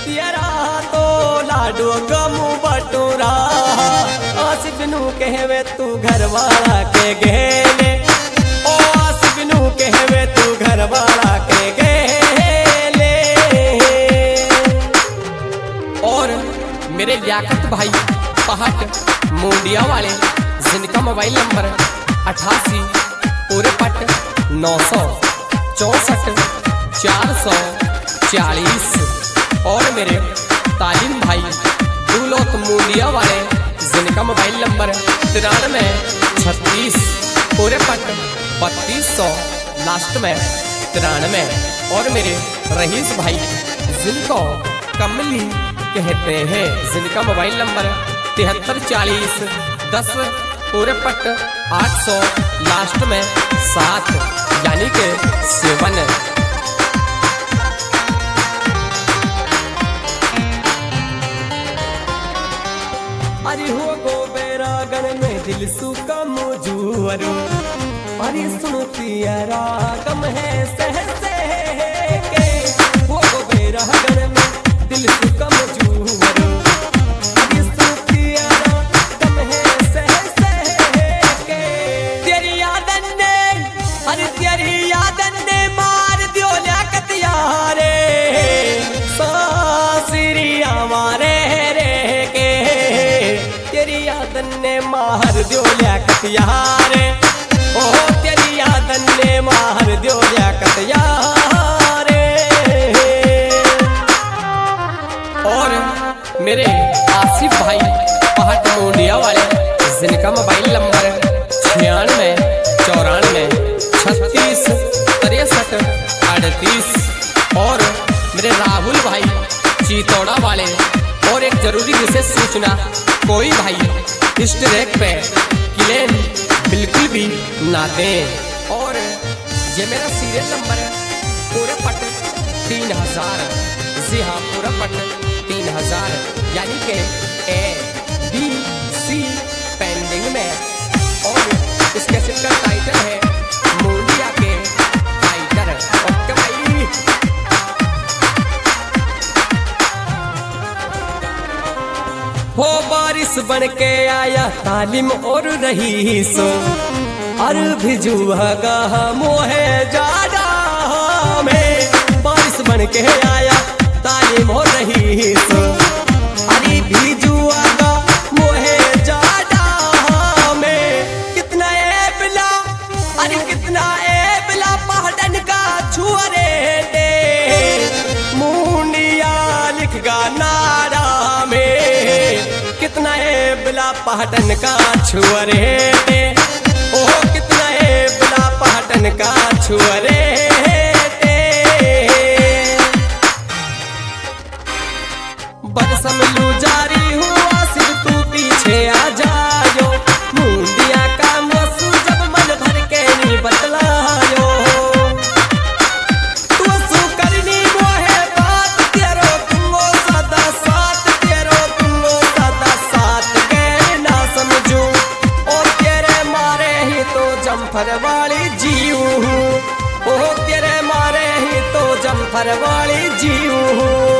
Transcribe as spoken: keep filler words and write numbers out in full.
तेरा तो लाडो गमू बटूरा आसिफनू कहवे तू घर वाला के गेले ओ आसिफनू कहवे तू घर वाला के गेले। और मेरे लियाकत भाई पहाट मुंडिया वाले जिनका मोबाइल नंबर अठासी पूरे पट नौ सौ चौसठ चार सौ चालीस। और मेरे तालीम भाई दुलोक मुंडिया वाले जिनका मोबाइल नंबर तिरानवे छत्तीस पूरे पट बत्तीस सौ लास्ट में तिरानवे। और मेरे रईस भाई जिनको कमली कहते हैं जिनका मोबाइल नंबर तिहत्तर चालीस दस पूरे पट आठ सौ लास्ट में सात यानी के सेवन। अरे हो गो बेरागन में दिल सुका मुजूरो अरे सुनती रागम है सह से के हो गो बेरागन में दिल सुका मुजूरो अरे सुनती रागम है सह से के। तेरी यादन ने अरे तेरी यादन ने मार दियो लियाकत यारे सासरिया मारे ने मार दियो लियाकत यारे ओ तेरी यादन ने मार दियो लियाकत यारे। और मेरे आसिफ भाई पहाट मुंडिया वाले जिनका मोबाइल नंबर छियानवे चौरानवे छत्तीस तिरसठ अड़तीस। और मेरे राहुल भाई चितौड़ा वाले। और एक जरूरी विशेष सूचना, कोई भाई इस ट्रैक पे क्लेम बिल्कुल भी ना दें। और ये मेरा सीरियल नंबर है पूरे पट तीन हजार। जी हाँ पूरा पट तीन हजार यानी के ए बी सी पेंडिंग में। और इस कैसेट का टाइटल है मुंडिया के फाइटर। ओके भाई हो बारिश बन के आया तालीम और रही सो और भिजुआगा मोहे जादा में। बारिश बन के आया तालीम और रही सो अरे भिजुआगा मोहे जादा में। कितना एबला अरे कितना एबला पहाड़न का छुअरे दे मुंडिया लिख गा नारा में। कितना है बिला पहाटन का छुअरे दे ओ कितना है बिला पहाटन का छुअरे दे। बरसम लू जारी हुआ सिर्फ तू पीछे आ जायो मुंडिया का मौसू जब मन भर के नहीं बतलायो तू सु करनी वो है बात तेरो तुमो सदा साथ तेरो तुमो सदा साथ के ना समझू। और तेरे मारे ही तो जम्फर वाली जीव हूँ ओ तेरे मारे ही तो जम्फर वाली जीव हूँ।